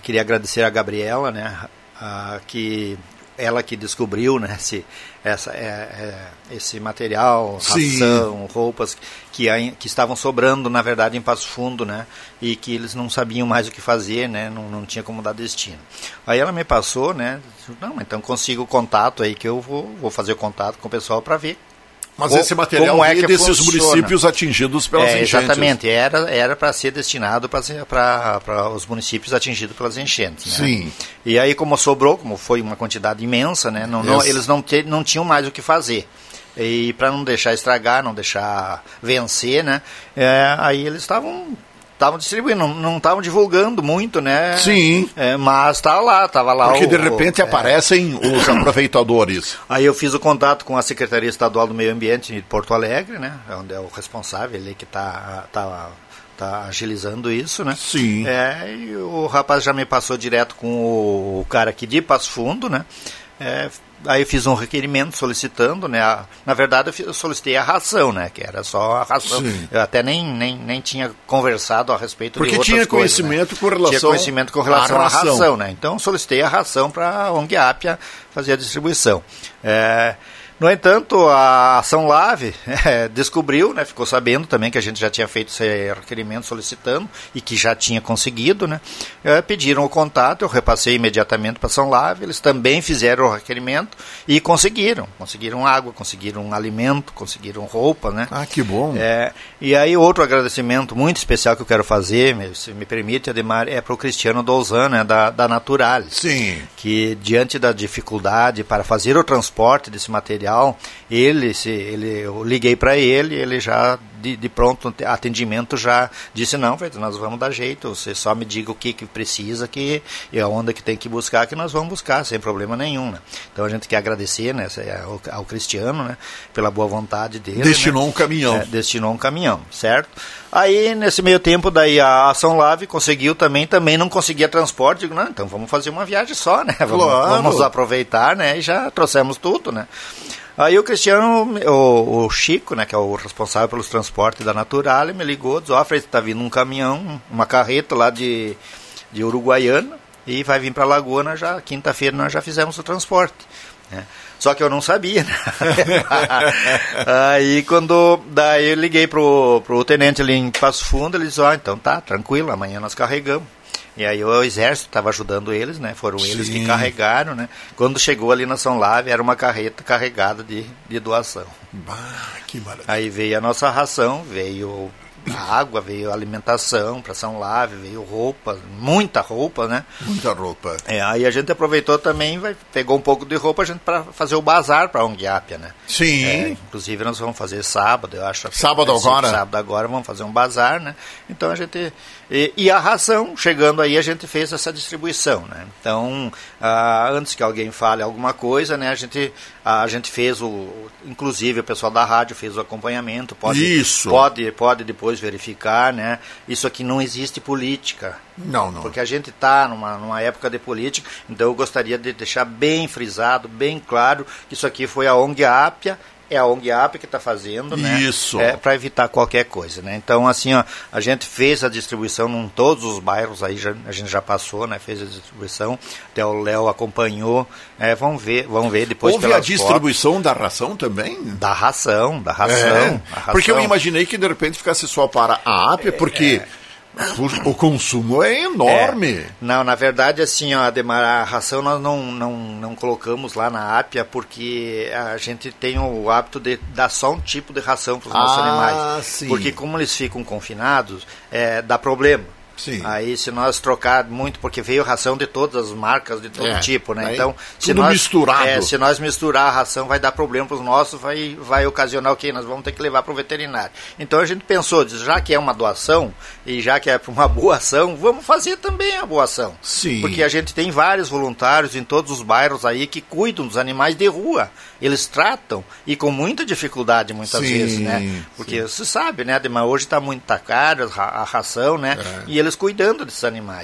queria agradecer a Gabriela, né, que ela que descobriu, né, esse material, ração, roupas que estavam sobrando, na verdade, em Passo Fundo, né, e que eles não sabiam mais o que fazer, né, não tinha como dar destino. Aí ela me passou, né, não, então consigo o contato aí, que eu vou fazer o contato com o pessoal para ver. Mas esse material é desses municípios atingidos pelas enchentes. Exatamente, era para ser destinado para os municípios atingidos pelas enchentes. Né? Sim. E aí, como sobrou, como foi uma quantidade imensa, né, eles não tinham mais o que fazer. E para não deixar estragar, não deixar vencer, né, aí eles estavam distribuindo, não estavam divulgando muito, né? Sim. Mas estava lá. Porque de repente aparecem os aproveitadores. Aí eu fiz o contato com a Secretaria Estadual do Meio Ambiente de Porto Alegre, né? Onde é o responsável, ele que está agilizando isso, né? Sim. E o rapaz já me passou direto com o cara aqui de Passo Fundo, né? Aí eu fiz um requerimento solicitando, né? Na verdade eu solicitei a ração, né? Que era só a ração. Sim. Eu até nem tinha conversado a respeito de outras coisas. Porque tinha conhecimento, né? Tinha conhecimento com relação à ração, né? Então solicitei a ração para a ONG Ápia fazer a distribuição. No entanto, a Ação Lave descobriu, né, ficou sabendo também que a gente já tinha feito esse requerimento solicitando e que já tinha conseguido, né, pediram o contato, eu repassei imediatamente para a Ação Lave, eles também fizeram o requerimento e conseguiram água, conseguiram alimento, conseguiram roupa, né. Ah, que bom. E aí outro agradecimento muito especial que eu quero fazer, se me permite, Ademar, é para o Cristiano Douzan, né, da Naturalis. Sim. Que diante da dificuldade para fazer o transporte desse material, eu liguei para ele já de pronto atendimento já disse, não, nós vamos dar jeito, você só me diga o que precisa e a onda que tem que buscar, que nós vamos buscar, sem problema nenhum, né? Então a gente quer agradecer, né, ao Cristiano, né, pela boa vontade dele. Destinou, né, um caminhão. Destinou um caminhão, certo? Aí, nesse meio tempo, daí a Ação Lave conseguiu também não conseguia transporte, digo, não, então vamos fazer uma viagem só, né? Vamos aproveitar, né, e já trouxemos tudo, né? Aí o Cristiano, o Chico, né, que é o responsável pelos transportes da Naturalis, me ligou, disse, Fred, está vindo um caminhão, uma carreta lá de Uruguaiana, e vai vir para a Lagoa, quinta-feira nós já fizemos o transporte, né? Só que eu não sabia, né? Aí daí eu liguei pro tenente ali em Passo Fundo, ele disse, então tá, tranquilo, amanhã nós carregamos. E aí o exército estava ajudando eles, né? Foram eles que carregaram, né? Quando chegou ali na Ação Lave, era uma carreta carregada de doação. Que maravilha. Aí veio a nossa ração, veio a água, veio a alimentação para Ação Lave, veio roupa, muita roupa, né? Muita roupa. Aí a gente aproveitou também, pegou um pouco de roupa para fazer o bazar para a ONG Ápia, né? Sim. Inclusive nós vamos fazer sábado, eu acho. Sábado agora? Sábado agora vamos fazer um bazar, né? Então a gente... E a ração, chegando aí, a gente fez essa distribuição, né? Então, antes que alguém fale alguma coisa, né, a gente fez inclusive o pessoal da rádio fez o acompanhamento, pode depois verificar, né? Isso aqui não existe política. Não. Porque a gente está numa época de política, então eu gostaria de deixar bem frisado, bem claro, que isso aqui foi a ONG Ápia, é a ONG Ápia que está fazendo, né? Isso. Para evitar qualquer coisa, né? Então, assim, a gente fez a distribuição em todos os bairros, aí a gente já passou, né? Fez a distribuição, até o Léo acompanhou. Vamos ver depois. Houve a distribuição da ração também? Da ração. Porque eu imaginei que de repente ficasse só para a Ápia, porque... O consumo é enorme. Não, na verdade, assim, Ademar, a ração nós não colocamos lá na Ápia porque a gente tem o hábito de dar só um tipo de ração para os nossos animais. Sim. Porque como eles ficam confinados, dá problema. Sim. Aí se nós trocar muito, porque veio ração de todas as marcas, de todo tipo, né? Então, misturado. Se nós misturar a ração, vai dar problema para os nossos, vai ocasionar o quê? Nós vamos ter que levar para o veterinário. Então a gente pensou, já que é uma doação, e já que é uma boa ação, vamos fazer também a boa ação. Sim. Porque a gente tem vários voluntários em todos os bairros aí que cuidam dos animais de rua. Eles tratam, e com muita dificuldade muitas vezes, né? Porque você sabe, né, Ademar, hoje está muito caro a ração, né? E eles cuidando desses animais.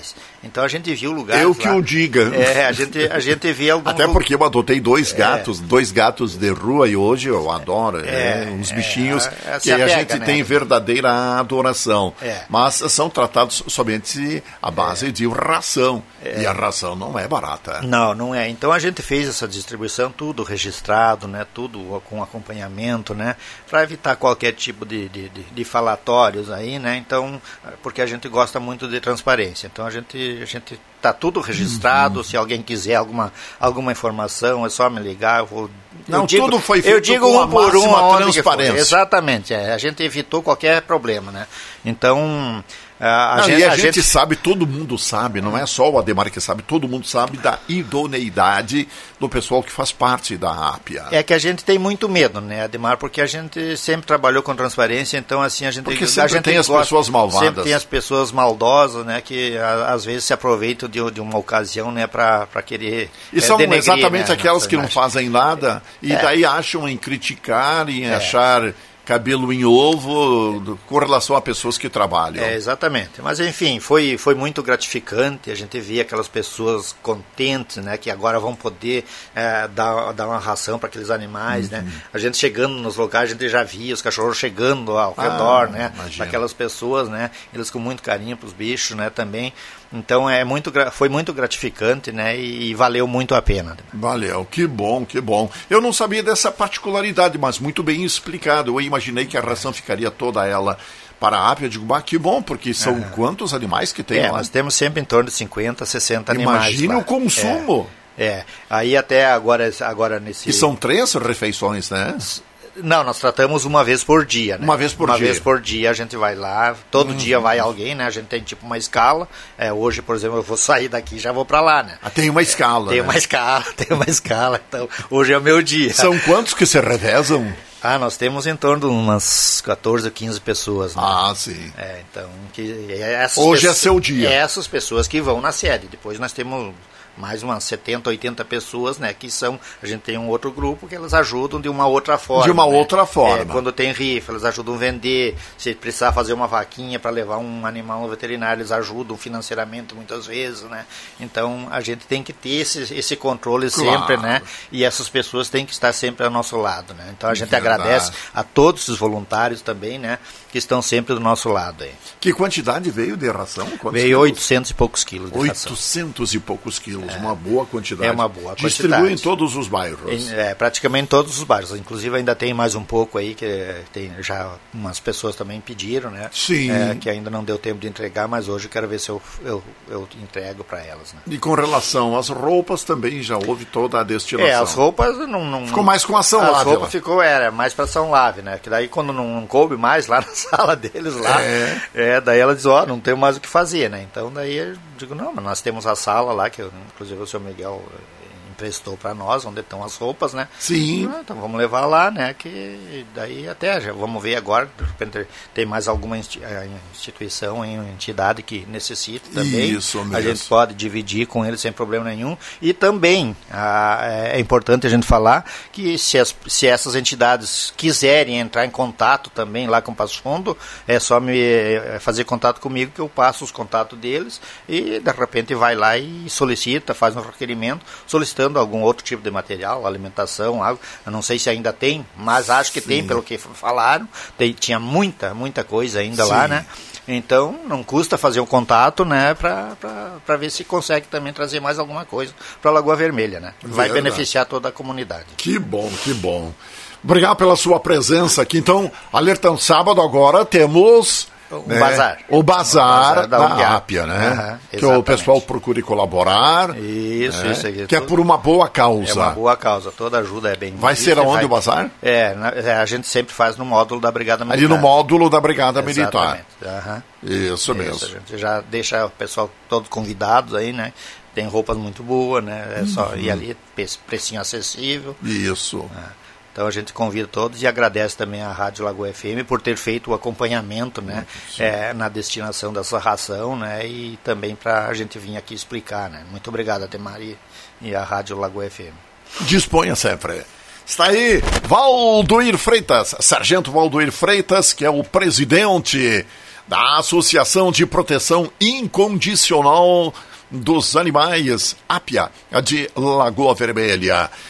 Então a gente viu lugares Eu que lá, o diga. A gente vê alguns... Até porque eu adotei dois gatos de rua e hoje eu adoro. Uns bichinhos que a gente tem verdadeira adoração. Mas são tratados somente à base de ração. E a ração não é barata. Não é. Então a gente fez essa distribuição, tudo registrado, né? Tudo com acompanhamento, né? Para evitar qualquer tipo de falatórios aí, né? Então, porque a gente gosta muito de transparência. Então a gente está tudo registrado. Se alguém quiser alguma informação, é só me ligar. Tudo foi feito com a máxima transparência. Exatamente. A gente evitou qualquer problema, né? Então... A gente sabe, todo mundo sabe, não é só o Ademar que sabe, todo mundo sabe da idoneidade do pessoal que faz parte da APIA. É que a gente tem muito medo, né, Ademar, porque a gente sempre trabalhou com transparência, então assim a gente... Porque sempre tem as pessoas malvadas. Sempre tem as pessoas maldosas, né, que às vezes se aproveitam de uma ocasião, né, para querer e são denegrir, exatamente, né, aquelas que não fazem nada e daí acham em criticar, em achar... cabelo em ovo com relação a pessoas que trabalham. Exatamente. Mas, enfim, foi muito gratificante. A gente via aquelas pessoas contentes, né, que agora vão poder dar uma ração para aqueles animais. Né? A gente chegando nos locais, a gente já via os cachorros chegando ao redor, né, daquelas pessoas, né, eles com muito carinho para os bichos, né, também. Então foi muito gratificante, né, e valeu muito a pena. Valeu, que bom. Eu não sabia dessa particularidade, mas muito bem explicado. Eu imaginei que a ração ficaria toda ela para a APIA. Eu digo, que bom, porque são quantos animais que tem lá? Nós temos sempre em torno de 50, 60 animais. Imagina o consumo. Aí até agora nesse... E são 3 refeições, né? Não, nós tratamos uma vez por dia, né? Uma vez por dia a gente vai lá, todo dia vai alguém, né? A gente tem tipo uma escala. Hoje, por exemplo, eu vou sair daqui e já vou para lá, né? Tem uma escala. Tem uma escala, então hoje é o meu dia. São quantos que se revezam? Nós temos em torno de umas 14, 15 pessoas. Né? Sim. Então, hoje é seu dia. Essas pessoas que vão na sede. Depois nós temos mais umas 70, 80 pessoas, né, que são, a gente tem um outro grupo que elas ajudam de uma outra forma. De uma outra forma. Quando tem rifa, elas ajudam a vender, se precisar fazer uma vaquinha para levar um animal no veterinário, eles ajudam financeiramente muitas vezes, né. Então, a gente tem que ter esse controle sempre, né, e essas pessoas têm que estar sempre ao nosso lado, né. Então, a gente agradece a todos os voluntários também, né, que estão sempre do nosso lado aí. Que quantidade veio de ração? Veio 800 e poucos quilos de ração. 800 e poucos quilos. Uma boa quantidade. É uma boa quantidade. Distribui em todos os bairros. Praticamente em todos os bairros. Inclusive ainda tem mais um pouco aí, que tem já umas pessoas também pediram, né? Sim. Que ainda não deu tempo de entregar, mas hoje eu quero ver se eu entrego para elas. Né? E com relação às roupas também já houve toda a destinação. As roupas não... Ficou mais com a São Lave. As roupas ficou, mais para São Lave, né? Que daí quando não coube mais lá na sala deles lá, daí ela diz, não tem mais o que fazer, né? Então daí eu digo, não, mas nós temos a sala lá, que inclusive o senhor Miguel emprestou para nós, onde estão as roupas, né? Sim. Então vamos levar lá, né? Que daí até já vamos ver agora, de repente tem mais alguma instituição, entidade que necessita também. Isso mesmo. A gente pode dividir com eles sem problema nenhum. E também é importante a gente falar que se essas entidades quiserem entrar em contato também lá com o Passo Fundo, é só fazer contato comigo que eu passo os contatos deles e de repente vai lá e solicita, faz um requerimento, solicitando algum outro tipo de material, alimentação, algo. Eu não sei se ainda tem, mas acho que tem, pelo que falaram. Tinha muita coisa ainda lá, né? Então, não custa fazer um contato, né, para ver se consegue também trazer mais alguma coisa para a Lagoa Vermelha, né? Vai beneficiar toda a comunidade. Que bom, que bom. Obrigado pela sua presença aqui. Então, Alertão, sábado agora temos... Bazar. O bazar da APIA, né? Que o pessoal procure colaborar. Isso aqui. Que é por uma boa causa. É uma boa causa, toda ajuda é bem-vinda. Vai ser aonde o bazar? A gente sempre faz no módulo da Brigada Militar. Ali no módulo da Brigada Militar. Isso mesmo. A gente já deixa o pessoal todos convidados aí, né? Tem roupas muito boas, né? É só ir ali, precinho acessível. Isso. Então a gente convida todos e agradece também à Rádio Lagoa FM por ter feito o acompanhamento, né, na destinação dessa ração, né, e também para a gente vir aqui explicar, né. Muito obrigado, Ademar, e a Rádio Lagoa FM. Disponha sempre. Está aí Valdoir Freitas, Sargento Valdoir Freitas, que é o presidente da Associação de Proteção Incondicional dos Animais, Ápia, de Lagoa Vermelha.